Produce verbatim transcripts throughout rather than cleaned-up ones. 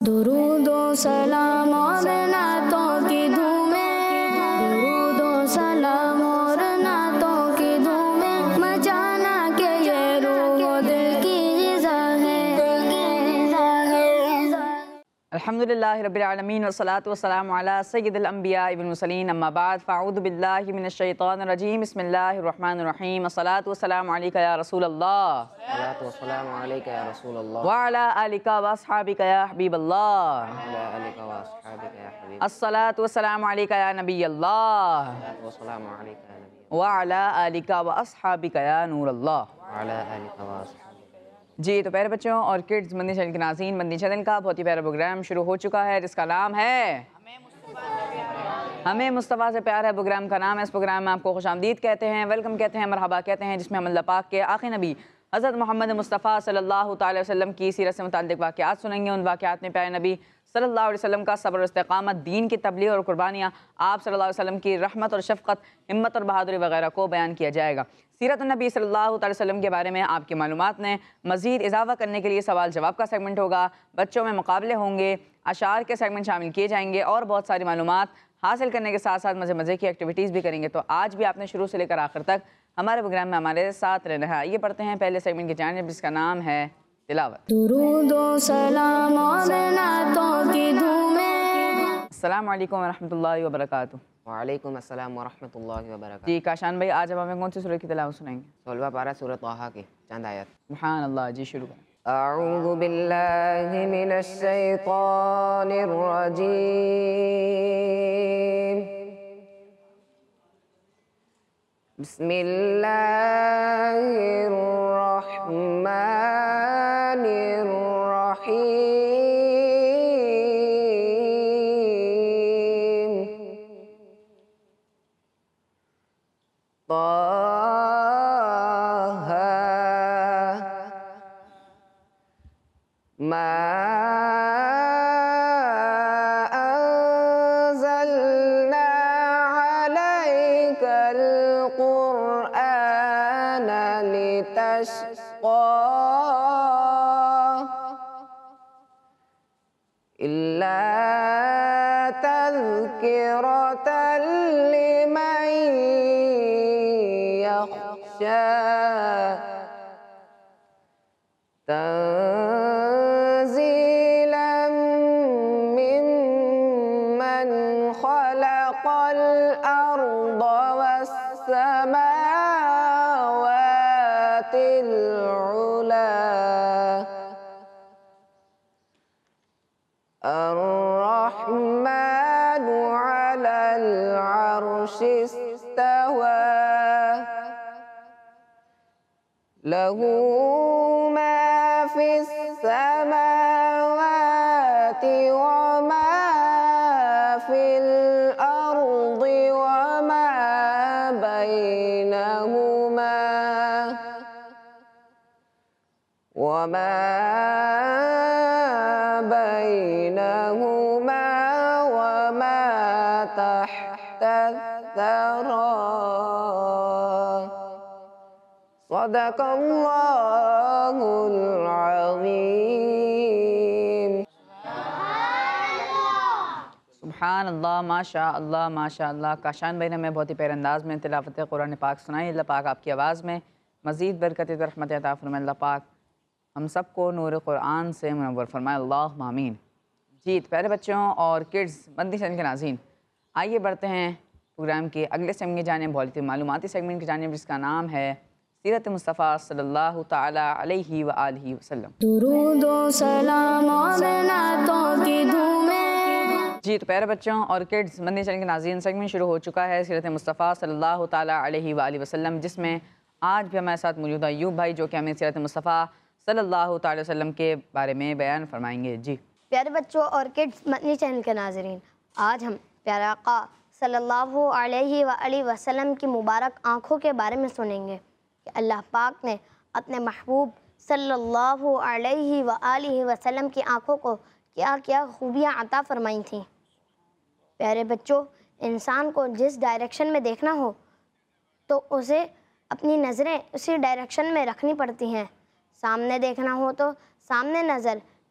दुरूद व सलाम और नातों की धूमें, दुरूद व सलाम और नातों की धूमें, मचाना के ये रूह दिल की ग़िज़ा है। अल्हम्दुलिल्लाहि रब्बिल आलमीन वस्सलातु वस्सलामु अला सय्यिदिल अंबिया वल मुरसलीन अम्मा बाद फ़अऊज़ु बिल्लाहि मिनश शैतानिर रजीम बिस्मिल्लाहिर रहमानिर रहीम अस्सलातु वस्सलामु अलैका या रसूलल्लाह अस्सलातु वस्सलामु अलैका या रसूलल्लाह व अला आलिका व अस्हाबिका या हबीबल्लाह अला आलिका व अस्हाबिका या हबीब अस्सलातु वस्सलामु अलैका या नबियल्लाह अस्सलातु वस्सलामु अलैका या नबी व अला आलिका व अस्हाबिका या नूरल्लाह। व अला आलिका व अस्हाबिका। जी तो प्यारे बच्चों और किड्स मंदी चैनल के नाज़रीन, मंदी चैनल का बहुत ही प्यारा प्रोग्राम शुरू हो चुका है जिसका नाम है हमें मुस्तफ़ा से प्यार है। प्रोग्राम का नाम है। इस प्रोग्राम में आपको खुशामदीद कहते हैं, वेलकम कहते हैं, मरहबा कहते हैं, जिसमें हम अल्लाह पाक के आखिरी नबी हज़रत मोहम्मद मुस्तफ़ा सल्लल्लाहु अलैहि वसल्लम की सीरत से मुताल्लिक़ वाक़यात सुनेंगे। उन वाक़यात में प्यारे नबी सल्लल्लाहु अलैहि वसल्लम का सब्र और इस्तिक़ामत, दीन की तबलीग और कुर्बानियाँ, आप सल्लल्लाहु अलैहि वसल्लम की रहमत और शफ़क़त, हिम्मत और बहादुरी वगैरह को बयान किया जाएगा। सीरत नबी सल्लल्लाहु अलैहि वसल्लम के बारे में आपकी मालूमात में मज़ीद इजाफ़ा करने के लिए सवाल जवाब का सेगमेंट होगा, बच्चों में मुकाबले होंगे, अशार के सेगमेंट शामिल किए जाएंगे और बहुत सारी मालूमात हासिल करने के साथ साथ मज़े मज़े की एक्टिविटीज़ भी करेंगे। तो आज भी आपने शुरू से लेकर आखिर तक हमारे प्रोग्राम में हमारे साथ रहना है। ये पढ़ते हैं पहले सेगमेंट की जानिब जिसका नाम है तिलावत। दुरूद व सलाम और नातों की धूमें। अस्सलामु अलैकुम वरहमतुल्लाहि वबरकातुहू। वालेकुम अस्सलाम व रहमतुल्लाहि व बरकातहू। जी काशान भाई, आज अब हमें कौन सी सूरह की तिलावत सुनाएंगे? सोलहवां पारा सूरह तहा की चंद आयत। सुभान अल्लाह। जी शुरू करें। अऊज़ु बिल्लाहि मिनश शैतानिर रजीम। बिस्मिल्लाहिर रहमानिर रहीम। ताहा मा अंज़लना अलैकल क़ुरआन लितश्क़ा इल्ला तज़किरतल लिमन यख़शा तंज़ीलन मिम्मन ख़लक़ल अर्ज़ वस्समावातिल उला अर्रहमानु अलल अर्शि इस्तवा लहू मा फिस समावाति व मा फिल अर्दि व मा बैनहुमा व मा बैनहुमा व मा तहत अथ-थरा। सदक़ल्लाहुल अज़ीम। सुभान अल्लाह, माशा अल्लाह, माशा अल्लाह। काशान भाई ने हमें बहुत ही प्यारे अंदाज़ में तिलावत कुरान पाक सुनाई। अल्लाह पाक आपकी आवाज़ में मज़ीद बरकत व रहमत अता फरमाए। अल्लाह पाक हम सबको नूर कुरान से मुनव्वर फरमाए, अल्लाहुम्मा आमीन। जी प्यारे बच्चों और किड्स मंदी चैनल के नाज़रीन, आइए बढ़ते हैं प्रोग्राम के अगले सेगमेंट की जानिब, बहुत ही मालूमाती सेगमेंट की जानिब जिसका नाम है सीरत मुस्तफ़ा सल्लल्लाहु ताला अलैहि व आलिहि वसल्लम। दुरूद व सलाम और नातों की धूमें। जी तो प्यारे बच्चों और किड्स मंदी चैनल के नाज़रीन, सेगमेंट शुरू हो चुका है सीरत मुस्तफ़ा सल्लल्लाहु ताला अलैहि व आलिहि वसल्लम, जिसमें आज भी हमारे साथ मौजूद है अय्यूब भाई जो कि हमें सीरत मुस्तफ़ा सल्लल्लाहु ताला अलैहि वसल्लम के बारे में बयान फरमाएंगे। जी प्यारे बच्चों और किड्स मदनी चैनल के नाज़रीन, आज हम प्यारे आका सल्लल्लाहु अलैहि व आलिहि वसल्लम की मुबारक आँखों के बारे में सुनेंगे कि अल्लाह पाक ने अपने महबूब सल्लल्लाहु अलैहि व आलिहि वसल्लम की आँखों को क्या क्या खूबियाँ अता फरमाई थीं। प्यारे बच्चों, इंसान को जिस डायरेक्शन में देखना हो तो उसे अपनी नज़रें उसी डायरेक्शन में रखनी पड़ती हैं। सामने देखना हो तो सामने नज़र,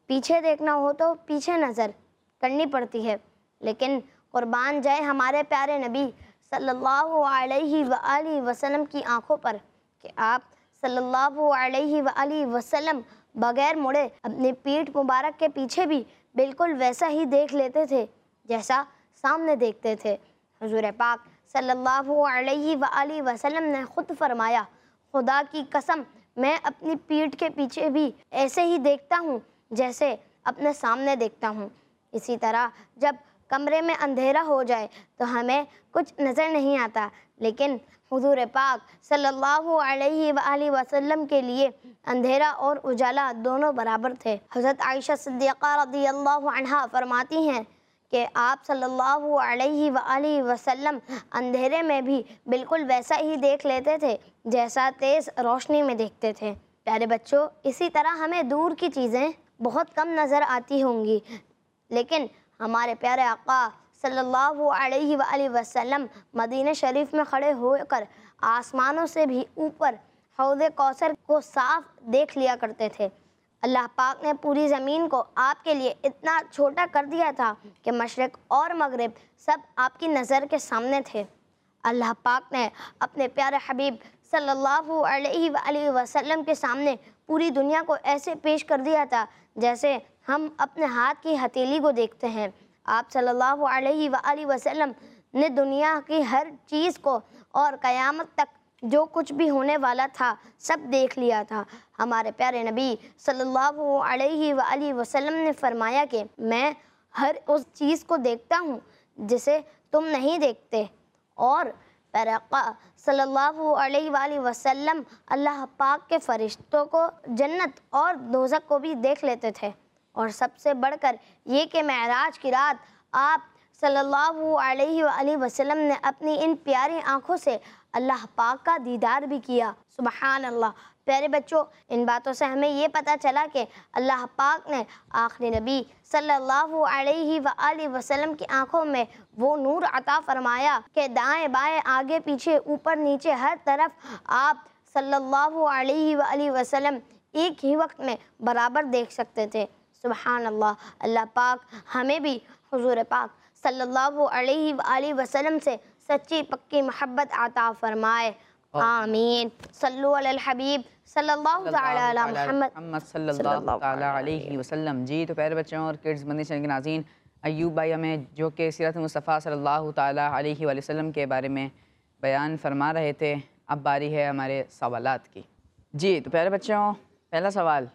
पीछे देखना हो तो पीछे नज़र करनी पड़ती है। लेकिन कुर्बान जाए हमारे प्यारे नबी सल्लल्लाहु अलैहि वआलिहि वसल्लम की आंखों पर कि आप सल्लल्लाहु अलैहि वआलिहि वसल्लम बगैर मुड़े अपनी पीठ मुबारक के पीछे भी बिल्कुल वैसा ही देख लेते थे जैसा सामने देखते थे। हुजूर पाक सल्लल्लाहु अलैहि वआलिहि वसल्लम ने खुद फरमाया, खुदा की कसम मैं अपनी पीठ के पीछे भी ऐसे ही देखता हूँ जैसे अपने सामने देखता हूँ। इसी तरह जब कमरे में अंधेरा हो जाए तो हमें कुछ नज़र नहीं आता, लेकिन हुजूर पाक सल्लल्लाहु अलैहि वआलिहि वसल्लम के लिए अंधेरा और उजाला दोनों बराबर थे। हज़रत आयशा सिद्दीक़ा रज़ियल्लाहु अन्हा फरमाती हैं कि आप सल्लल्लाहु अलैहि वआलिहि वसल्लम अंधेरे में भी बिल्कुल वैसा ही देख लेते थे जैसा तेज़ रोशनी में देखते थे। प्यारे बच्चों, इसी तरह हमें दूर की चीज़ें बहुत कम नज़र आती होंगी, लेकिन हमारे प्यारे आका सल्लल्लाहु अलैहि वआलिहि वसल्लम मदीना शरीफ में खड़े होकर आसमानों से भी ऊपर हौज़े कौसर को साफ देख लिया करते थे। अल्लाह पाक ने पूरी ज़मीन को आपके लिए इतना छोटा कर दिया था कि मशरिक़ और मगरिब सब आपकी नज़र के सामने थे। अल्लाह पाक ने अपने प्यारे हबीब सल्लल्लाहु अलैहि वआलिहि वसल्लम के सामने पूरी दुनिया को ऐसे पेश कर दिया था जैसे हम अपने हाथ की हथेली को देखते हैं। आप सल्लल्लाहु अलैहि वआलिहि वसल्लम ने दुनिया की हर चीज़ को और क़यामत तक जो कुछ भी होने वाला था सब देख लिया था। हमारे प्यारे नबी सल्लल्लाहु अलैहि वआलिहि वसल्लम ने फरमाया कि मैं हर उस चीज़ को देखता हूँ जिसे तुम नहीं देखते। और प्यारे आका सल्लल्लाहु अलैहि वआलिहि वसल्लम अल्लाह पाक के फ़रिश्तों को, जन्नत और दोज़ख को भी देख लेते थे। और सबसे बढ़कर ये कि मेराज की रात आप सल्लल्लाहु अलैहि वआलिहि वसल्लम ने अपनी इन प्यारी आँखों से अल्लाह पाक का दीदार भी किया। सुबहान अल्लाह। प्यारे बच्चों, इन बातों से हमें ये पता चला कि अल्लाह पाक ने आखिरी नबी सल्लल्लाहु अलैहि वआलिहि वसल्लम की आँखों में वो नूर अता फरमाया कि दाएं बाएं आगे पीछे ऊपर नीचे हर तरफ आप सल्लल्लाहु अलैहि वआलिहि वसल्लम एक ही वक्त में बराबर देख सकते थे। सुबहान अल्लाह। अल्लाह पाक हमें भी हुजूर पाक सल्लल्लाहु अलैहि वआलिहि वसल्लम से सच्ची पक्की मोहब्बत अता फरमाए। आमीन। सल्लु अलल हबीब सल्लल्लाहु तआला अला मुहम्मद सल्लल्लाहु तआला अलैहि वसल्लम। जी तो प्यारे बच्चों और किड्स मदनी चैनल के नाज़रीन, अय्यूब भाई हमें जो कि सीरत मुस्तफ़ा सल्लल्लाहु तआला अलैहि वसल्लम के बारे में बयान फरमा रहे थे, अब बारी है हमारे सवालात की। जी तो प्यारे बच्चों, पहला सवाल,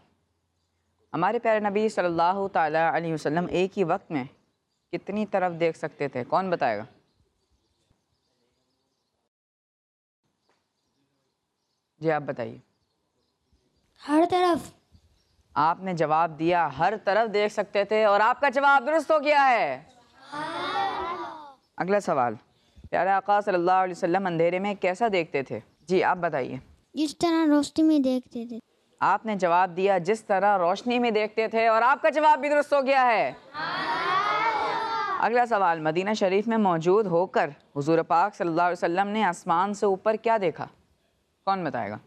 हमारे प्यारे नबी सल्लल्लाहु तआला अलैहि वसल्लम एक ही वक्त में कितनी तरफ देख सकते थे? कौन बताएगा? जी आप बताइए। हर तरफ। आपने जवाब दिया हर तरफ देख सकते थे और आपका जवाब दुरुस्त हो गया है। अगला सवाल, प्यारे आका सल्लल्लाहु अलैहि वसल्लम अंधेरे में कैसा देखते थे? जी आप बताइए। जिस तरह रोशनी में देखते थे। आपने जवाब दिया जिस तरह रोशनी में देखते थे और आपका जवाब भी दुरुस्त हो गया है। अगला सवाल, मदीना शरीफ में मौजूद होकर हुजूर पाक सल्लल्लाहु अलैहि वसल्लम ने आसमान से ऊपर क्या देखा? कौन बताएगा?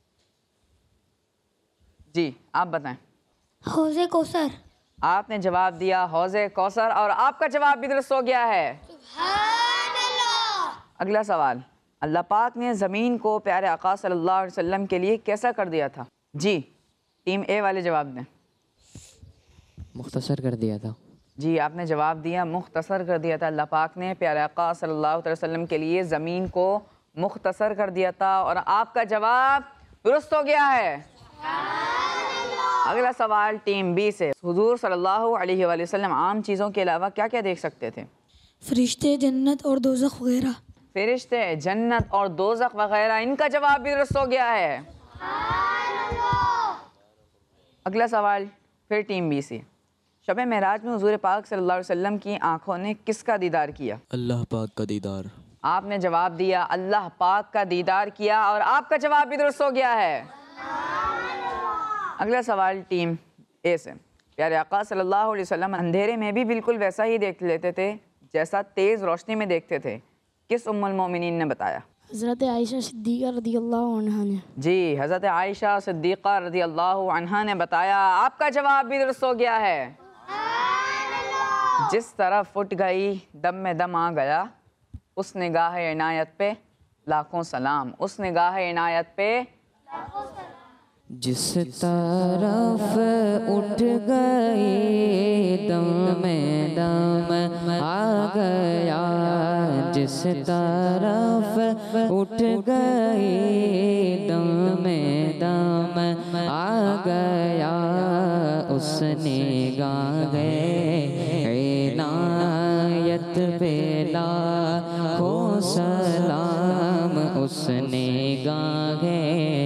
जी आप बताएं। हौज़े कौसर। आपने जवाब दिया हौज़े कौसर और आपका जवाब भी दुरुस्त हो गया है। अगला सवाल, अल्लाह पाक ने ज़मीन को प्यारे आका सल्लल्लाहु अलैहि वसल्लम के लिए कैसा कर दिया था? जी टीम ए वाले जवाब दें। मुख्तसर कर दिया था। जी आपने जवाब दिया मुख्तसर कर दिया था। अल्लाह पाक ने प्यारे आका सल्लल्लाहु अलैहि वसल्लम के लिए ज़मीन को मुख्तसर कर दिया था और आपका जवाब दुरुस्त हो गया है। अगला सवाल टीम बी से, हुजूर सल्लल्लाहु अलैहि वसल्लम आम चीज़ों के अलावा क्या क्या देख सकते थे? फरिश्ते, जन्नत और दोज़ख वगैरह। फरिश्ते, जन्नत और दोज़ख वगैरह, इनका जवाब भी दुरुस्त हो गया है। अगला सवाल फिर टीम बी से, शब मेराज में हुजूर पाक सल्लल्लाहु अलैहि वसल्लम की आंखों ने किसका दीदार किया? अल्लाह पाक का दीदार। आपने जवाब दिया अल्लाह पाक का दीदार किया और आपका जवाब भी दुरुस्त हो गया है। अगला सवाल टीम ए से, प्यारे आका सल्लल्लाहु अलैहि वसल्लम अंधेरे में भी बिल्कुल वैसा ही देख लेते थे जैसा तेज़ रोशनी में देखते थे, किस उम्मुल मोमिनीन ने बताया? हज़रत आयशा सिद्दीक़ा रज़ियल्लाहु अन्हा ने। जी, हज़रत आयशा सिद्दीक़ा रज़ियल्लाहु अन्हा ने बताया। आपका जवाब भी दुरुस्त हो गया है। जिस तरफ उठ गई दम में दम आ गया, उस निगाह इनायत पे लाखों सलाम। उस निगाह इनायत पे जिस तरफ उठ गई दम में दम आ गया, जिस तरफ उठ गई दम में दम आ गया, उसने गाहे इनायत पे लाखों सलाम। उसने गाहे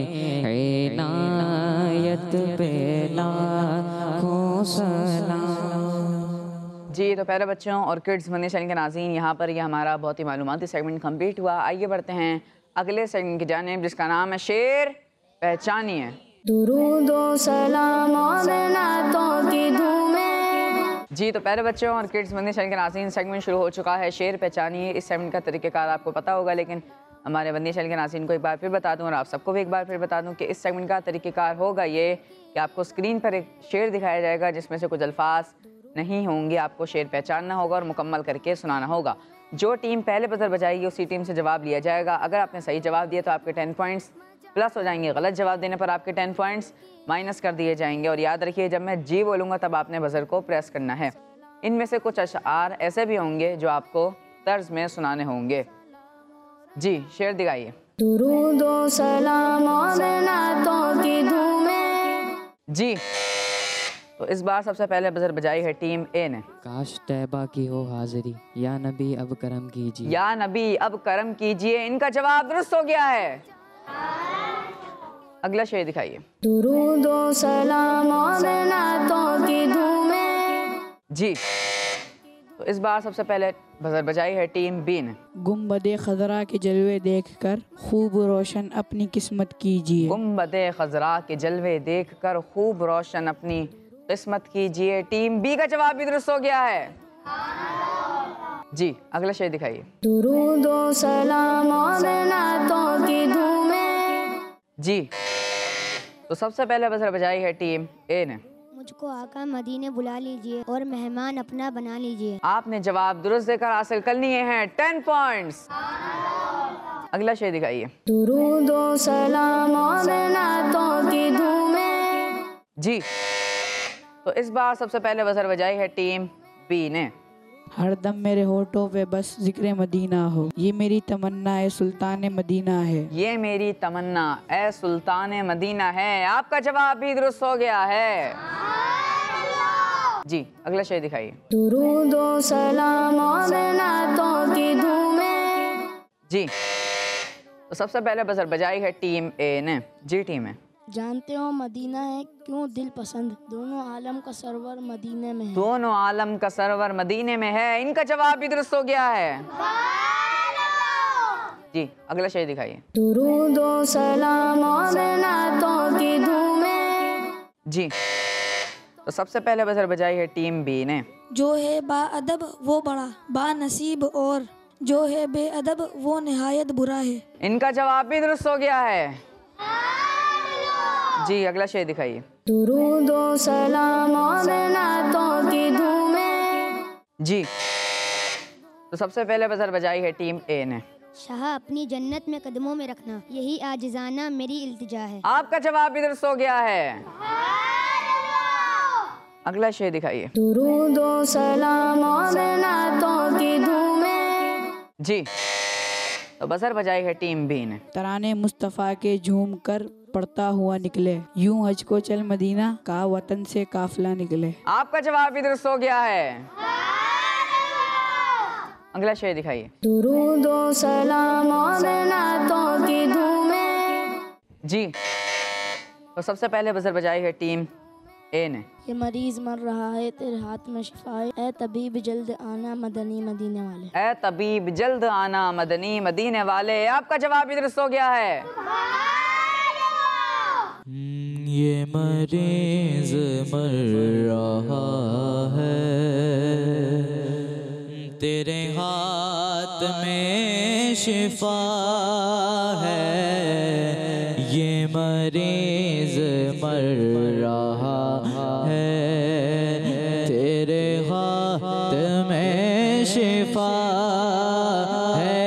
इनायत पे लाखों सलाम। जी, तो प्यारे बच्चों और किड्स मदनी चैनल के नाज़रीन, यहाँ पर ये हमारा बहुत ही मालूमाती सेगमेंट कंप्लीट हुआ। आइए बढ़ते हैं अगले सेगमेंट की जानिब, जिसका नाम है शेर पहचानिए। दुरूद व सलाम और नातों की धूमें। जी, तो प्यारे बच्चों और किड्स मदनी चैनल के नाज़रीन, सेगमेंट शुरू हो चुका है शेर पहचानिए। इस सेगमेंट का तरीक़ेकार आपको पता होगा, लेकिन हमारे मदनी चैनल के नाज़रीन को एक बार फिर बता दूं और आप सबको भी एक बार फिर बता दूं कि इस सेगमेंट का तरीक़ेकार होगा ये कि आपको स्क्रीन पर एक शेर दिखाया जाएगा, जिसमें से कुछ अल्फाज नहीं होंगे। आपको शेर पहचानना होगा और मुकम्मल करके सुनाना होगा। जो टीम पहले बजर बजाएगी उसी टीम से जवाब लिया जाएगा। अगर आपने सही जवाब दिया तो आपके टेन पॉइंट्स प्लस हो जाएंगे, गलत जवाब देने पर आपके टेन पॉइंट्स माइनस कर दिए जाएंगे। और याद रखिए, जब मैं जी बोलूँगा तब आपने बजर को प्रेस करना है। इनमें से कुछ अशआर ऐसे भी होंगे जो आपको तर्ज में सुनाने होंगे। जी, शेर दिखाइए। दुरूद व सलाम और नातों की धूमें। जी, तो इस बार सबसे पहले बजर बजाई है टीम ए ने। काश तैबा की हो हाजिरी, या नबी अब करम कीजिए। या नबी अब करम कीजिए। इनका जवाब दुरुस्त हो गया है। अगला शेर दिखाइए। दुरूद व सलाम और नातों की धूमें। जी, तो इस बार सबसे पहले बजर बजाई है टीम बी ने। गुम्बदे खजरा के जलवे देखकर खूब रोशन अपनी किस्मत कीजिए। गुम्बदे खजरा के जलवे देखकर खूब रोशन अपनी किस्मत कीजिए। टीम बी का जवाब भी दुरुस्त हो गया है। जी, अगला शेर दिखाइए। दुरूद व सलाम और नातों की धूमें। जी, तो सबसे पहले बजर बजाई है टीम ए ने। मुझको आका मदीने बुला लीजिए और मेहमान अपना बना लीजिए। आपने जवाब दुरुस्त देकर हासिल कर लिए हैं टेन पॉइंट्स। अगला शेर दिखाइए। दुरूद व सलाम और नातों की धूमें। जी, तो इस बार सबसे पहले बजर बजाई है टीम बी ने। हरदम मेरे होठों पे बस जिक्र मदीना हो, ये मेरी तमन्ना है सुल्तान मदीना है। ये मेरी तमन्ना ए सुल्तान मदीना है। आपका जवाब भी दुरुस्त हो गया है। जी, अगला शेर दिखाइए। दुरूद व सलाम और नातों की धूमें। जी, तो सबसे पहले बजर बजाई है टीम ए ने। जी टीम है। जानते हो मदीना है क्यों दिल पसंद, दोनों आलम का सरवर मदीने में है। दोनों आलम का सरवर मदीने में है। इनका जवाब भी दुरुस्त हो गया है। जी, अगला शेर दिखाइए। दुरूद व सलाम और नातों की धूमें। जी, तो सबसे पहले बजर बजाई है टीम बी ने। जो है बाअदब वो बड़ा बानसीब और जो है बेअदब वो निहायत बुरा है। इनका जवाब भी दुरुस्त हो गया है। जी, अगला शेर दिखाइए। दुरूद व सलाम और नातों की धूमें। जी, तो सबसे पहले बजर बजाई है टीम ए ने। शाह अपनी जन्नत में कदमों में रखना, यही आजिज़ाना मेरी इल्तिजा है। आपका जवाब भी दुरुस्त हो गया है। अगला शेर दिखाइए। दुरूद व सलाम और नातों की धूमें। जी, तो बजर बजाई है टीम बी ने। तराने मुस्तफ़ा के झूम कर पढ़ता हुआ निकले, यूं हज को चल मदीना का वतन से काफिला निकले। आपका जवाब भी दुरुस्त हो गया है। अगला शेर दिखाइए। दुरूद व सलाम और नातों की धूमें। जी, तो सबसे पहले बजर बजाई है टीम ए ने। ये मरीज मर रहा है तेरे हाथ में शिफाए, ए तबीब जल्द आना मदनी मदीने वाले। ए तबीब जल्द आना मदनी मदीने वाले। आपका जवाब भी दुरुस्त हो गया है। ये मरीज मर रहा है तेरे हाथ में शिफा हाथ में शिफा है।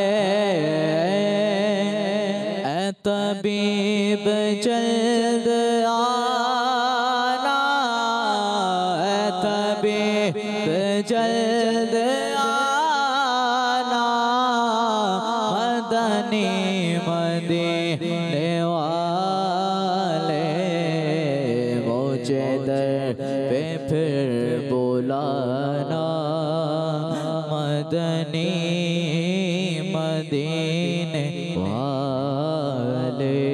ऐ तबीब जल्द आना, ऐ तबीब जल्द आना, मदनी मदीने वाले मुझे दर पे फिर बुलाना, मदनी मदीने वाले।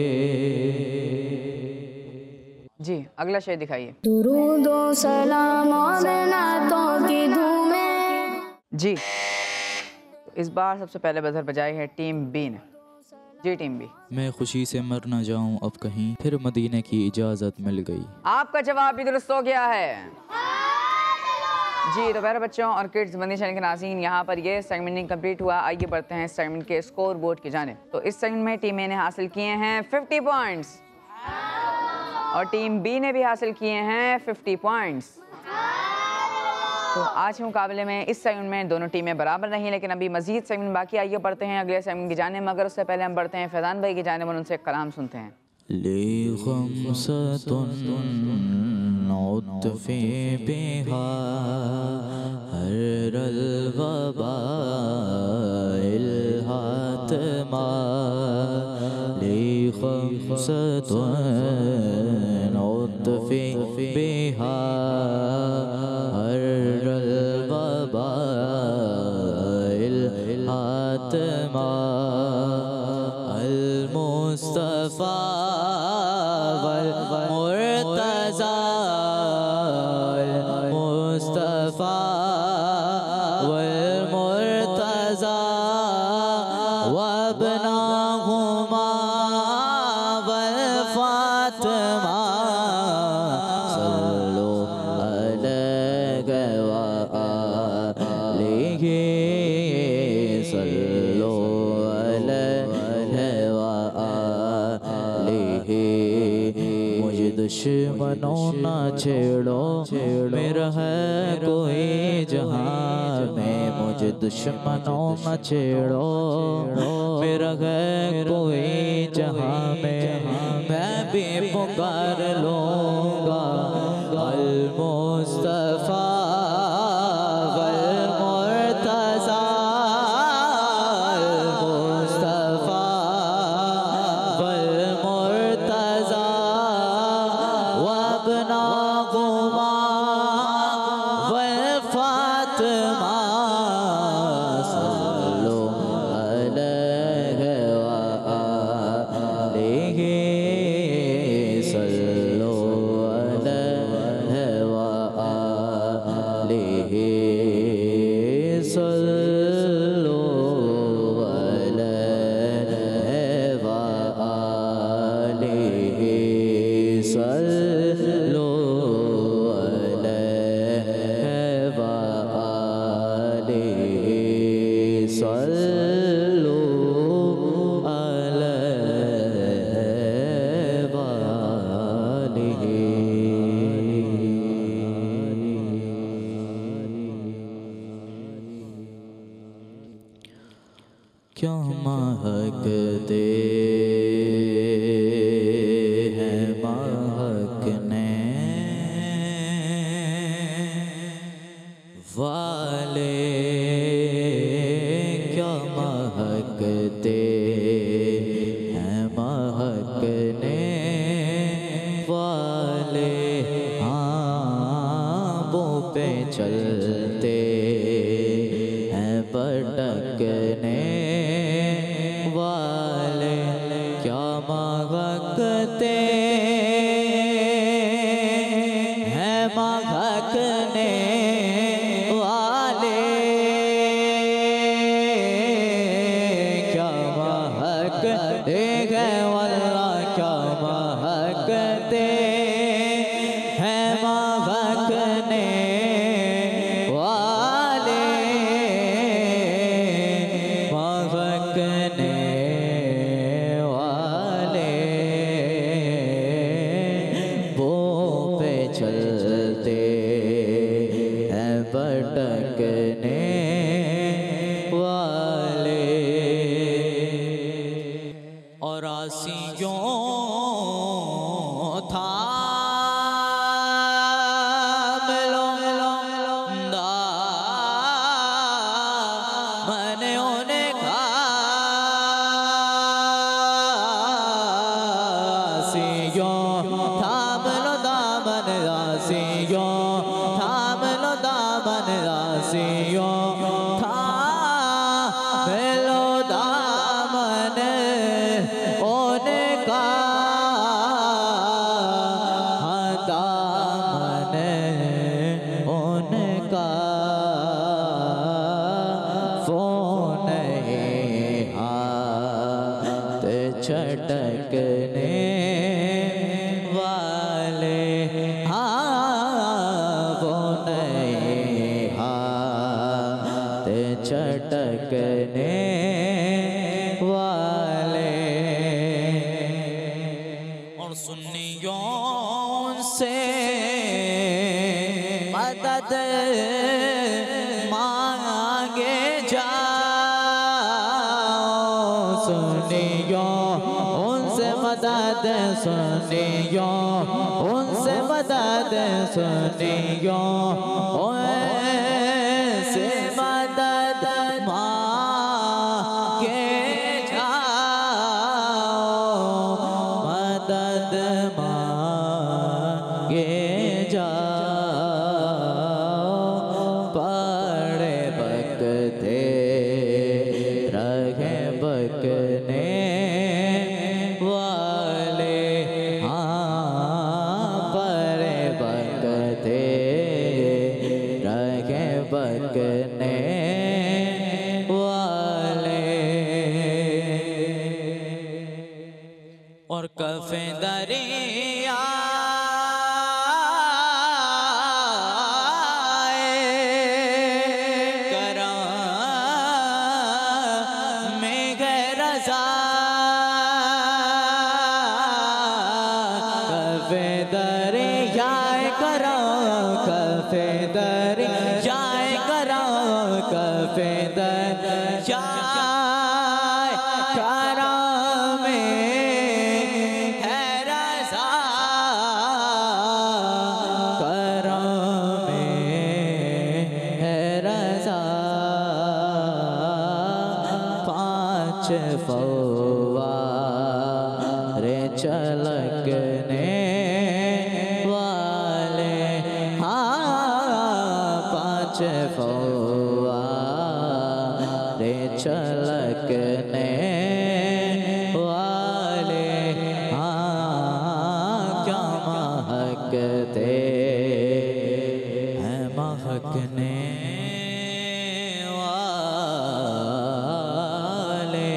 जी अगला शेर दिखाइए। दुरूदो सलाम और नातों की धूमें। जी इस बार सबसे पहले बजर बजाई है टीम बी ने। जी टीम बी। मैं खुशी से मर न जाऊं अब कहीं, फिर मदीने की इजाज़त मिल गई। आपका जवाब भी दुरुस्त हो गया है। जी तो प्यारे बच्चों और किड्स बंदी चैनल के नाज़रीन, यहाँ पर ये सेगमेंट कंप्लीट हुआ। आइए बढ़ते हैं सेगमेंट के स्कोर बोर्ड की जानिब। तो इस सेगमेंट में टीम ए ने हासिल किए हैं फिफ्टी पॉइंट्स और टीम बी ने भी हासिल किए हैं फिफ्टी पॉइंट्स। तो आज के मुकाबले में इस सेगमेंट में दोनों टीमें बराबर रही, लेकिन अभी मजीद सेगमेंट बाकी। आइए बढ़ते हैं अगले सेगमेंट की जानिब, मगर उससे पहले हम बढ़ते हैं फैज़ान भाई की जानिब और उनसे एक कलाम सुनते हैं। ले ख़म्सतुन उत्फ़ी बिहा हर्रल वबाइल हातमा, ले ख़म्सतुन उत्फ़ी बिहा हर्रल वबाइल हातमा, अल मुस्तफ़ा वल मुर्तज़ा, मुस्तफ़ा वल मुर्तज़ा वब्नाहुमा वल फ़ातिमा, सल्लु अलैहि व आलिहि, सल्लु अलैहि व आलिहि। मुझे दुश्मनों ना छेड़ो, मेरा है कोई जहां में, मुझे दुश्मनों ना छेड़ो, मेरा है कोई जहां में, मैं भी पुकार लूंगा अल मुस्तफ़ा वल मुर्तज़ा, अल मुस्तफ़ा वल मुर्तज़ा वब्नाहुमा वल फ़ातिमा, सल्लु अलैहि व आलिहि, सल्लु अलैहि व आलिहि, सल्लु अलैहि व आलिहि, सल्लु अलैहि व आलिहि, सल्लु अलैहि व आलिहि। क्या महकते हैं महकने वाले, क्या महकते हैं महकने वाले, आबों पे चलते हैं भटकने वाले, क्या महकते हैं महकने वाले, क्या महकते हैं वल्लाह, क्या महकते हैं महकने वाले, भटकने वाले और आसियों था छटकने वाले, हाँ वो नए हाथ छटकने वाले। और सुन्नियों से मदद मांगे जाओ, सुनियो उनसे मदद, सुनियो उनसे मदद, सुनियो उनसे मदद मांगे जाओ, मदद मांगे जाओ। पड़े बकते रहे बकने वाले, हाँ पड़े बकते रहे बकने वाले। और कफ़े दरिया दरियाए करो, कफ़े दरियाए करो, कफ़े दरियाए करो में है रज़ा, करो में है रज़ा। पाँच फव्वारे छलकने फव्वारे छलकने वाले, हाँ क्या महकते हैं महकने वाले।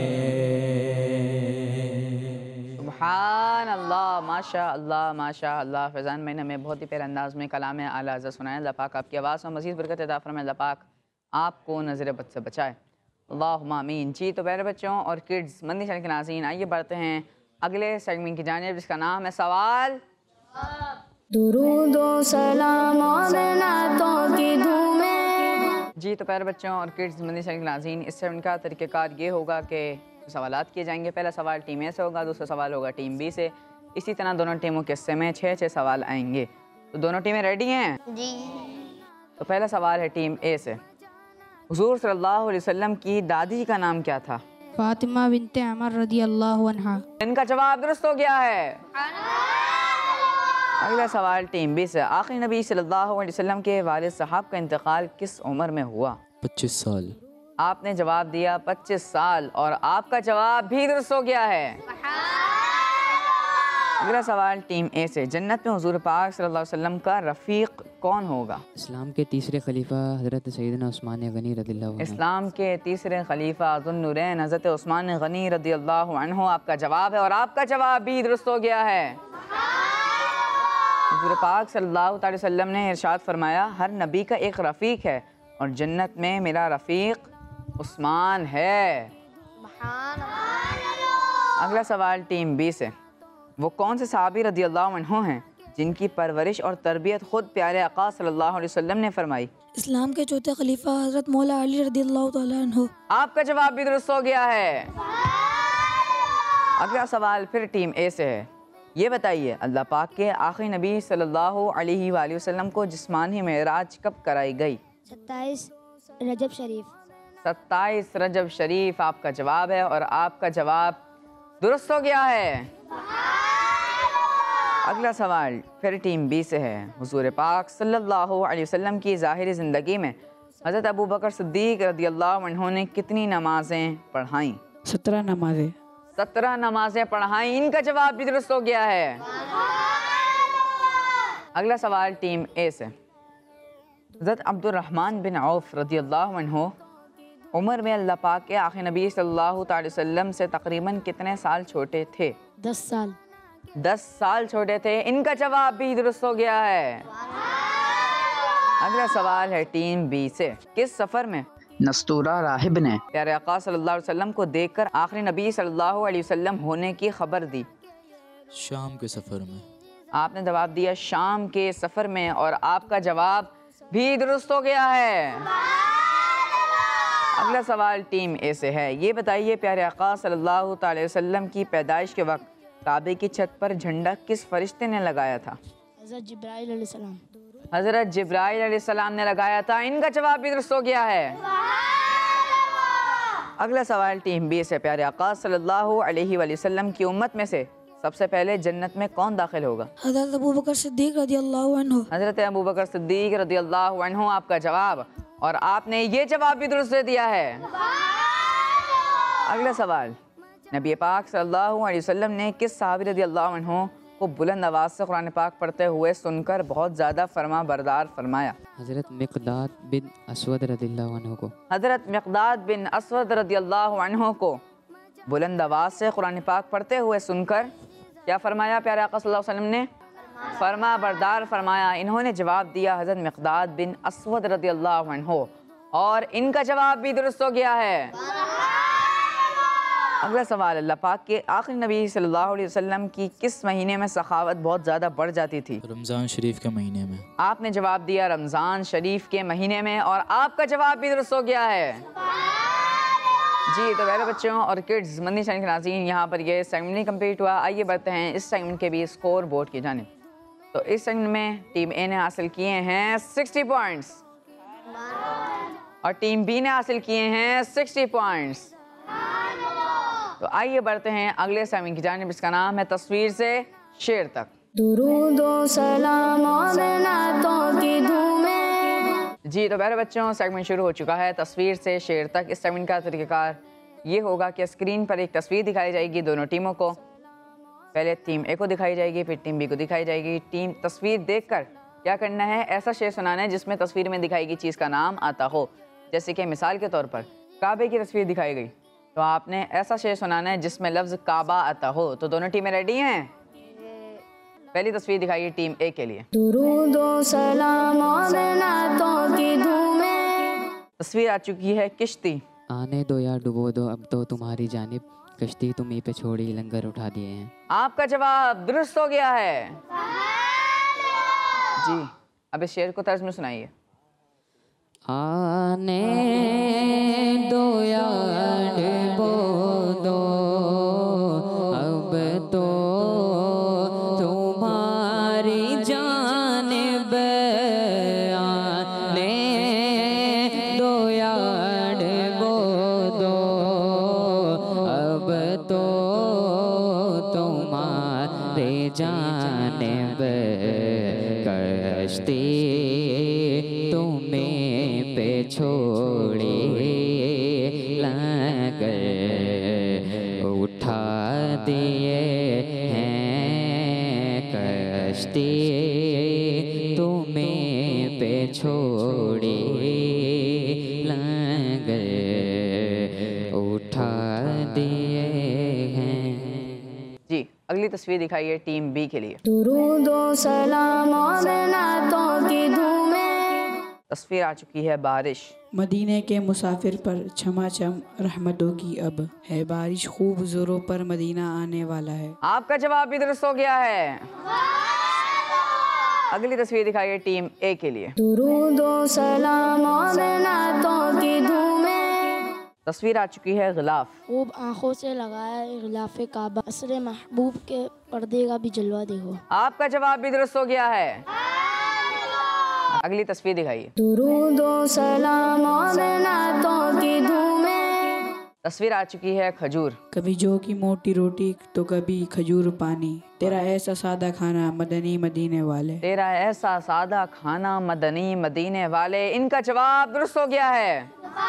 सुभान अल्लाह, माशा अल्लाह, माशा अल्लाह। फैज़ान मैंने हमें बहुत ही प्यारे अंदाज में कलाम आला हज़रत सुनाया। अल्लाह पाक आपकी आवाज़ में मज़ीद बरकत अता फरमाए, अल्लाह पाक आपको नज़र बद से बचाए, अल्लाहुम्मा आमीन। जी तो प्यारे बच्चों और किड्स मदनी चैनल के नाज़रीन, आइए बढ़ते हैं अगले सेगमेंट की जानिब जिसका नाम है सवाल दुरूद व सलाम और नातों की धूमें। जी तो प्यारे बच्चों और किड्स मदनी चैनल के नाज़रीन, इस सेगमेंट का तरीक़ाकार ये होगा कि सवालात किए जाएंगे। पहला सवाल टीम ए से होगा, दूसरा सवाल होगा टीम बी से। इसी तरह दोनों टीमों के हिस्से में छः छः सवाल आएंगे। तो दोनों टीमें रेडी हैं? जी। तो पहला सवाल है टीम ए से। हुज़ूर सल्लल्लाहु अलैहि वसल्लम की दादी का नाम क्या था? फातिमा बिन्ते अमर रदी अल्लाहु अन्हा। इनका जवाब दुरुस्त हो गया है। अगला सवाल टीम बी से। आखिरी नबी सल्लल्लाहु अलैहि वसल्लम के वालिद साहब का इंतकाल किस उम्र में हुआ? पच्चीस साल। आपने जवाब दिया पच्चीस साल और आपका जवाब भी दुरुस्त हो गया है। अगला सवाल टीम ए से। जन्नत में हुजूर पाक सल्लल्लाहु अलैहि वसल्लम का रफ़ीक कौन होगा? इस्लाम के तीसरे खलीफा हज़रत सैयदना उस्मान गनी रज़ियल्लाहु अन्हु। इस्लाम के तीसरे खलीफा ज़ुन्नुरैन हज़रत उस्मान गनी रज़ियल्लाहु अन्हु आपका जवाब है और आपका जवाब भी दुरुस्त हो गया है। हुजूर पाक सल्लल्लाहु अलैहि वसल्लम ने इरशाद फरमाया, हर नबी का एक रफ़ीक है और जन्नत में मेरा रफ़ीक उस्मान है। अगला सवाल टीम बी से। वो कौन से सहाबी रज़ियल्लाहु अन्हु हैं जिनकी परवरिश और तरबियत खुद प्यारे आका सल्लल्लाहु अलैहि वसल्लम ने फरमाई? इस्लाम के चौथे खलीफा हज़रत मौला अली रज़ियल्लाहु तआला अन्हु। आपका जवाब भी दुरुस्त हो गया है। अगला सवाल फिर टीम ए से है। ये बताइए अल्लाह पाक के आखिरी नबी सल्लल्लाहु अलैहि वसल्लम को जिस्मानी मेराज कब कराई गई? सत्ताईस रजब शरीफ। सत्ताईस रजब शरीफ आपका जवाब है और आपका जवाब दुरुस्त हो गया है। अगला सवाल फिर टीम बी से है। हुजूर पाक सल्लल्लाहु अलैहि वसल्लम की ज़ाहिरी ज़िंदगी में हज़रत अबू बकर सिद्दीक़ रज़ियल्लाहु अन्हु ने कितनी नमाजें पढ़ाईं? सत्रह नमाजें। सत्रह नमाजें पढ़ाईं। इनका जवाब भी दुरुस्त हो गया है। अगला सवाल टीम ए से। हज़रत अब्दुर्रहमान बिन औफ रज़ियल्लाहु अन्हु उम्र में अल्लाह पाक के आखिरी नबी सल्लल्लाहु अलैहि वसल्लम से तकरीबन कितने साल छोटे थे? दस साल। दस साल छोटे थे। इनका जवाब भी दुरुस्त हो गया है। अगला सवाल है टीम बी से। किस सफ़र में नस्तूरा राहिब ने प्यारे आका सल्लल्लाहु अलैहि वसल्लम को देखकर आखिरी नबी सल्लल्लाहु अलैहि वसल्लम होने की खबर दी? शाम के सफ़र में। आपने जवाब दिया शाम के सफ़र में और आपका जवाब भी दुरुस्त हो गया है। अगला सवाल टीम ए से है। ये बताइए प्यारे आका सल्लल्लाहु अलैहि वसल्लम की पैदाइश के वक्त काबे की छत पर झंडा किस फरिश्ते ने लगाया था? हज़रत जिब्राइल अलैहिस्सलाम। हज़रत जिब्राइल अलैहिस्सलाम ने लगाया था। इनका जवाब भी दुरुस्त हो गया है। अगला सवाल टीम बी से। प्यारे आका सल्लल्लाहु अलैहि वसल्लम की उम्मत में से सबसे पहले जन्नत में कौन दाखिल होगा? हज़रत अबू बकर सिद्दीक़ रज़ियल्लाहु अन्हु। हज़रत अबू बकर सिद्दीक़ रज़ियल्लाहु अन्हु आपका जवाब और आपने ये जवाब भी दुरुस्त दे दिया है। अगला सवाल। नबी पाक सल्लल्लाहु अलैहि वसल्लम ने किस सहाबी रज़ियल्लाहु अन्हु को बुलंद आवाज़ से कुरान पाक पढ़ते हुए सुनकर बहुत ज़्यादा फरमा बरदार फरमाया? हज़रत मिक़दाद बिन अस्वद रज़ियल्लाहु अन्हु को। हज़रत मिक़दाद बिन अस्वद रज़ियल्लाहु अन्हु को बुलंद आवाज़ से कुरान पाक पढ़ते हुए सुनकर क्या फरमाया प्यारे आका सल्लल्लाहु अलैहि वसल्लम ने? फरमा बरदार फरमाया। इन्होंने जवाब दिया हज़रत मिक़दाद बिन अस्वद रज़ियल्लाहु अन्हु और इनका जवाब भी दुरुस्त हो गया है। अगला सवाल। अल्लाह पाक के आखिरी नबी सल्लल्लाहु अलैहि वसल्लम की किस महीने में सखावत बहुत ज़्यादा बढ़ जाती थी? रमज़ान शरीफ के महीने में। आपने जवाब दिया रमज़ान शरीफ के महीने में और आपका जवाब भी दुरुस्त हो गया है। जी तो प्यारे बच्चों और किड्स मदनी चैनल के नाज़रीन, यहाँ पर ये सेगमेंट नहीं कम्प्लीट हुआ। आइए बढ़ते हैं इस सेगमेंट के भी स्कोर बोर्ड की जानिब। तो इस सेगमेंट में टीम ए ने हासिल किए हैं साठ पॉइंट्स और टीम बी ने हासिल किए हैं साठ पॉइंट्स। तो आइए बढ़ते हैं अगले सेगमेंट की जानिब, इसका नाम है तस्वीर से शेर तक। दुरूद व सलाम और नातों की धूमें। जी तो प्यारे बच्चों सेगमेंट शुरू हो चुका है तस्वीर से शेर तक। इस सेगमेंट का तरीक़ाकार ये होगा कि स्क्रीन पर एक तस्वीर दिखाई जाएगी दोनों टीमों को। पहले टीम ए को दिखाई जाएगी, फिर टीम बी को दिखाई जाएगी। टीम तस्वीर देखकर क्या करना है, ऐसा शेर सुनाना है जिसमें तस्वीर में दिखाई गई चीज़ का नाम आता हो। जैसे कि मिसाल के तौर पर काबे की तस्वीर दिखाई गई तो आपने ऐसा शेर सुनाना है जिसमें लफ्ज़ काबा आता हो। तो दोनों टीमें रेडी हैं? पहली तस्वीर दिखाइए टीम ए के लिए। दुरूद व सलाम और नातों की धूमें। तस्वीर आ चुकी है किश्ती। आने दो या डुबो दो अब तो तुम्हारी जानिब, कश्ती तुम्हीं पे छोड़ी लंगर उठा दिए हैं। आपका जवाब दुरुस्त हो गया है। जी अब इस शेर को तर्ज में सुनाइए। आने दो या डुबो दो अब तो तुम्हारी जानिब, आने दो या डुबो दो अब तो तुम्हारी जानिब, कश्ती तुम्हें पे छोड़ी लंगर उठा दिए हैं, कश्ती तुम्हें पे छोड़ी लंगर उठा दिए हैं। जी अगली तस्वीर दिखाइए टीम बी के लिए। दुरूद व सलाम और नातों की धूमें। तस्वीर आ चुकी है बारिश। मदीने के मुसाफिर पर छमाछम रहमतों की अब है बारिश, खूब जोरों पर मदीना आने वाला है। आपका जवाब भी दुरुस्त हो गया है। अगली तस्वीर दिखाइए टीम ए के लिए। दुरूदो सलाम और नातों की धूमें। तस्वीर आ चुकी है गिलाफ। खूब आंखों से लगाया गिलाफ काबा, असर महबूब के पर्दे का भी जलवा देखो। आपका जवाब भी दुरुस्त हो गया है। अगली तस्वीर दिखाइए। दुरूदो सलाम और नातों की धूमें। तस्वीर आ चुकी है खजूर। कभी जौ की मोटी रोटी तो कभी खजूर पानी, तेरा ऐसा सादा खाना मदनी मदीने वाले। तेरा ऐसा सादा खाना मदनी मदीने वाले। इनका जवाब दुरुस्त हो गया है।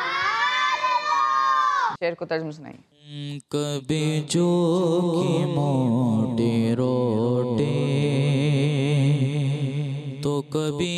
शेर को तर्जुमा सुनाइए। कभी जौ की मोटी रोटी तो कभी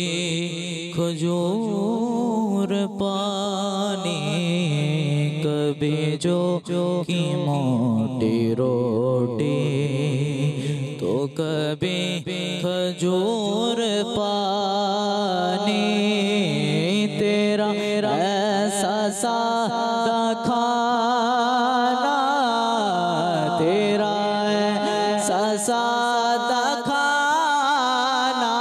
खजूर पानी, कभी जौ की मोटी रोटी तो कभी खजूर पानी, तेरा ऐसा सादा खाना, तेरा ऐसा सादा खाना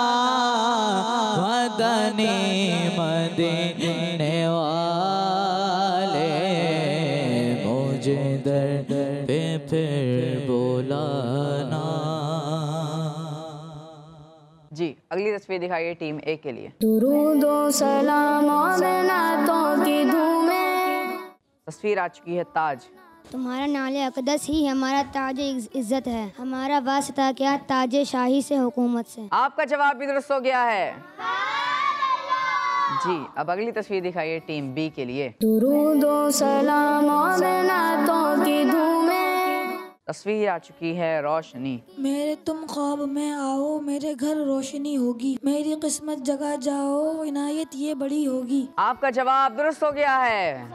मदनी मदीने वाले, मुझे दर्द पे फिर बुलाना। जी अगली तस्वीर दिखाइए टीम ए के लिए। दुरूदो सलाम और नातों की धूमें। तस्वीर आ चुकी है ताज। तुम्हारा नाले अकदस ही हमारा ताज इज्जत है, हमारा वास्ता क्या ताज शाही से हुकूमत से। आपका जवाब भी दुरुस्त हो गया है। जी अब अगली तस्वीर दिखाइए टीम बी के लिए। दुरूदो सलाम और नातों की धूमें। तस्वीर आ चुकी है रोशनी। मेरे तुम ख्वाब में आओ, मेरे घर रोशनी होगी, मेरी किस्मत जगा जाओ, इनायत ये बड़ी होगी। आपका जवाब दुरुस्त हो गया है।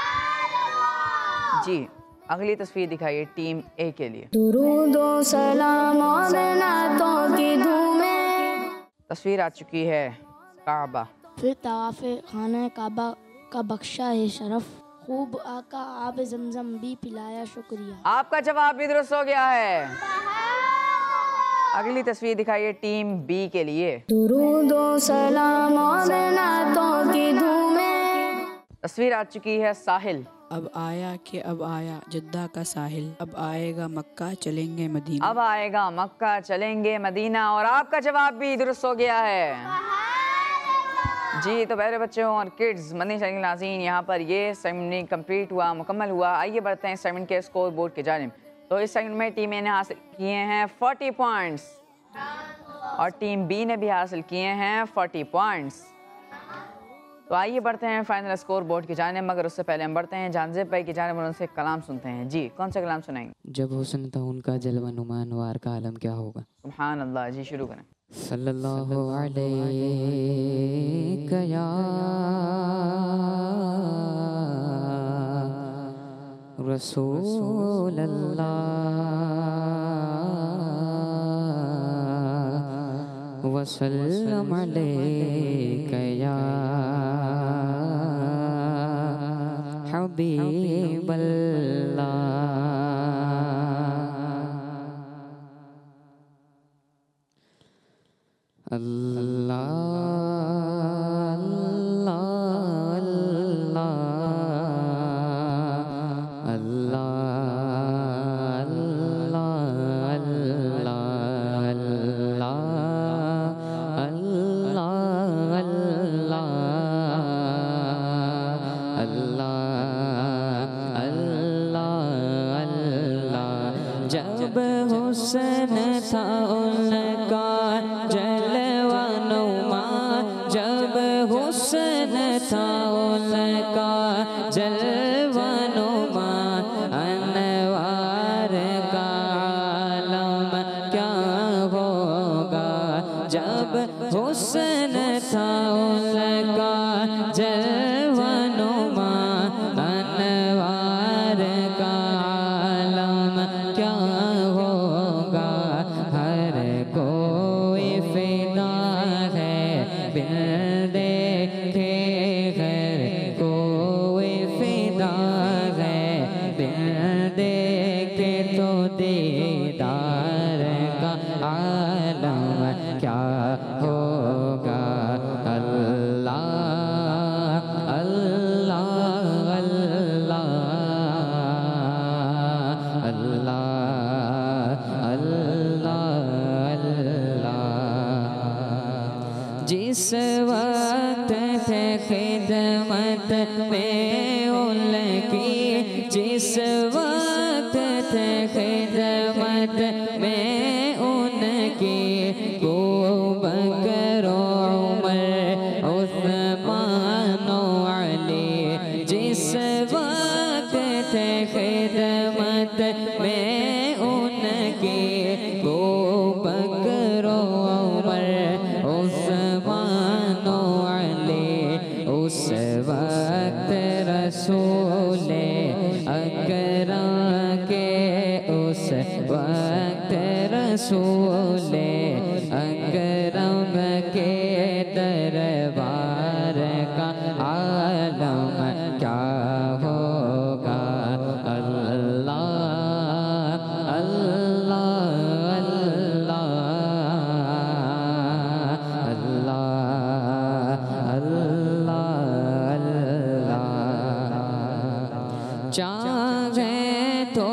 जी अगली तस्वीर दिखाइए टीम ए के लिए। दुरूदो सलाम और नातों की धूमें। तस्वीर आ चुकी है काबा। फिर तवाफ़ खाना काबा का बख्शा है शरफ, खूब आका आब जमजम भी पिलाया शुक्रिया। आपका जवाब भी दुरुस्त हो गया है। अगली तस्वीर दिखाइए टीम बी के लिए। दुरूदो सलाम और नातों की धूमें। तस्वीर आ चुकी है साहिल। अब आया कि अब आया जद्दा का साहिल, अब आएगा मक्का चलेंगे मदीना। अब आएगा मक्का चलेंगे मदीना। और आपका जवाब भी दुरुस्त हो गया है। जी तो प्यारे बच्चों और किड्स, मदनी चैनल के नाज़रीन, यहाँ पर ये सेगमेंट कंप्लीट हुआ, मुकम्मल हुआ। आइए बढ़ते हैं सेगमेंट के स्कोर बोर्ड की जानिब। तो इस सेगमेंट में टीम ए ने हासिल किए हैं चालीस पॉइंट्स और टीम बी ने भी हासिल किए हैं चालीस पॉइंट्स। तो आइए बढ़ते हैं फाइनल स्कोर बोर्ड की जानिब, मगर उससे पहले हम बढ़ते हैं जानजेब भाई की जानिब और उनसे कलाम सुनते हैं। जी कौन सा कलाम सुनाएंगे? जब हुस्न था उनका जलवा नुमा अनवार का आलम क्या होगा। सुभान अल्लाह। जी शुरू करें। सल्लल्लाहु अलैहि या रसूल अल्लाह वसल्लम अलैका या हबीब अल्लाह। अल्लाह अल्लाह अल्लाह अल्लाह अल्लाह अल्लाह अल्लाह अल्लाह। जब हुस्न था उनका जलवा नुमा, जब हुस्न था उनका जलवा नुमा, अनवार का आलम क्या होगा। जब हुस्न था उनका जलवा नुमा, अनवार का आलम क्या होगा। हर कोई फिदा है बिन देखे, हर कोई थे खिदमत में उनकी, जिस वक्त थे खिदमत में उनकी, अबू बकर उमर उस्मान अली, जिस वक्त थे खिदमत में उनकी, अबू बकर उमर उस्मान अली, उस वक्त रसूल अकरम के, उस वक्त रसूल अकरम के दरबार का आलम क्या होगा। अल्लाह अल्लाह अल्लाह अल्लाह अल्लाह। चाहे तो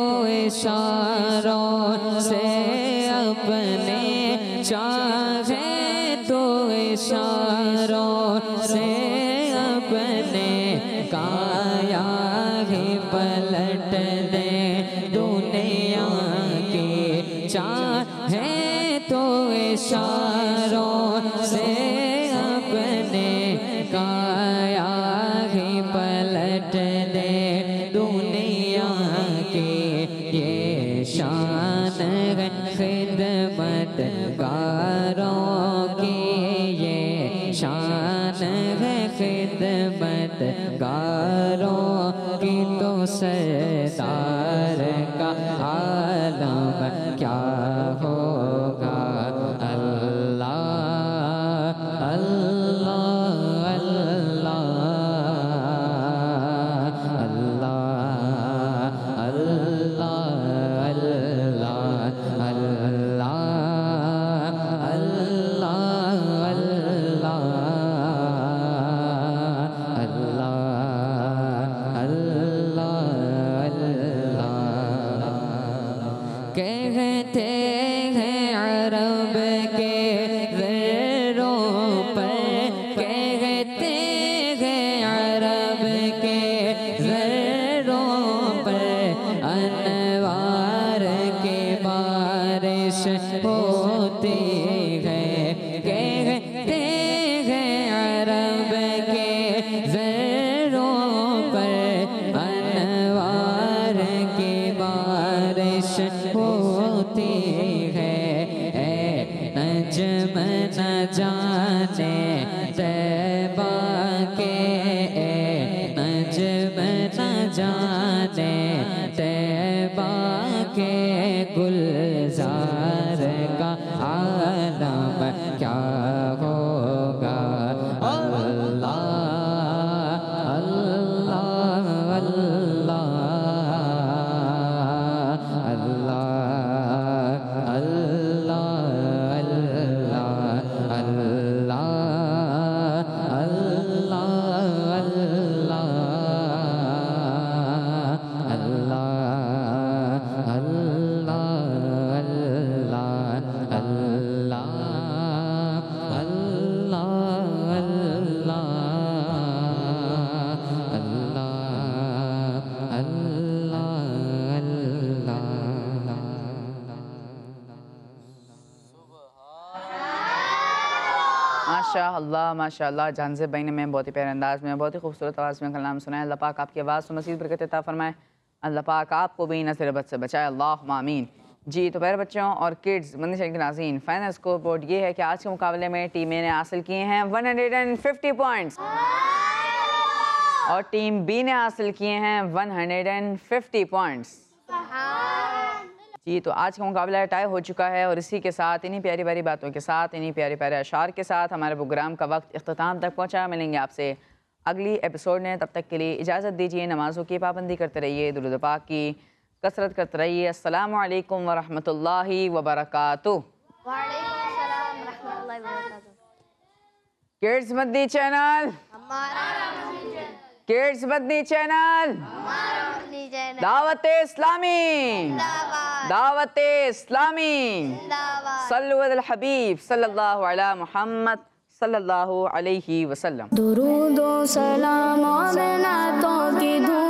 इशारों से अपने, चाहे तो इशारों से अपने काया ही पलट दे दुनिया की, चाहे तो इशारों से अपने काया ही पलट दे दुनिया की। ये शान है खिदमत गारों की, ये शान है खिदमत गारों की, तो सरदार का आलम क्या होगा। अल्लाह अल्लाह अल्लाह अल्लाह अल्लाह अल्लाह अल्लाह अल्लाह अल्लाह अल्लाह अल्लाह। कहते हैं अरब के ज़र्रों पर, कहते हैं अरब के ज़र्रों पर अनवार की बारिश होती है। कहते हैं अरब के ज़र्रों पर अनवार की बारिश होती है। ऐ नजम न जाने तैबा के, ऐ नजम न जाने तैबा के, गुलजार का आलम क्या होगा। अल्लाह अल्लाह अल्लाह अल्लाह अल्लाह अल्लाह अल्लाह अल्लाह अल्लाह अल्लाह अल्लाह अल्लाह अल्लाह अल्लाह अल्लाह अल्लाह अल्लाह। माशा अल्लाह माशा अल्लाह। जानज़ेब भाई ने मैं बहुत ही प्यारे अंदाज़ में, बहुत ही खूबसूरत आवाज़ में कलाम सुनाया। अल्लाह पाक आपकी आवाज़ को मज़ीद बरकत अता फरमाए। अल्लाह पाक आपको भी नज़र बद से बचाए, अल्लाहुम्मा आमीन। जी तो प्यारे बच्चों और किड्स मंदिर चैनल के नाज़रीन, फाइनल स्कोर बोर्ड ये है कि आज के मुकाबले में टीमें ने हासिल किए हैं एक सौ पचास पॉइंट्स और टीम बी ने हासिल किए हैं एक सौ पचास पॉइंट्स। जी तो आज का मुकाबला टाई हो चुका है और इसी के साथ इन्हीं प्यारी प्यारी बातों के साथ, इन्हीं प्यारे प्यारे अशार के साथ हमारे प्रोग्राम का वक्त इख्तिताम तक पहुँचा। मिलेंगे आपसे अगली एपिसोड में, तब तक के लिए इजाज़त दीजिए। नमाज़ों की पाबंदी करते रहिए, दुरूद पाक की कसरत करते रहिए। अस्सलामु अलैकुम व रहमतुल्लाहि व बरकातुहू। Kids Madani channel, kids Madani channel, Dawat Islami, Dawat Islami, सल्लु अलल हबीब सल्लल्लाहु अलैहि मुहम्मद सल्लल्लाहु अलैहि वसल्लम। दुरूद व सलाम और नातों की धूम